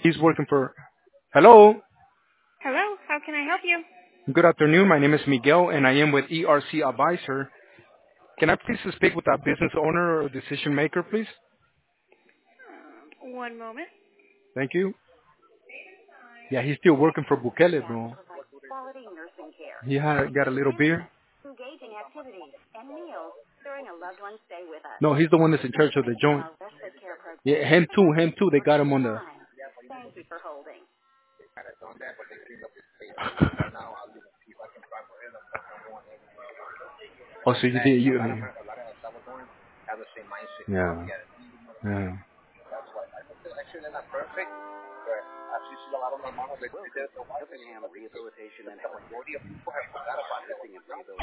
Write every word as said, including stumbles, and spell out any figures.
He's working for. Hello. Hello, how can I help you? Good afternoon. My name is Miguel, and I am with E R C Advisor. Can I please speak with a business owner or decision maker, please? Um, one moment. Thank you. Yeah, he's still working for Bukele, bro. provides quality nursing care, He had got a little really beer. engaging activities, and meals during a loved one's stay with us. No, he's the one that's in charge of the Many of joint. our respite care Yeah, programs him too. provide Him too. They support got him on the. anytime. Thank you for holding. Oh, so you did you? Yeah. Yeah. Effingham Rehabilitation and Health Care, nursing and rehabilitation.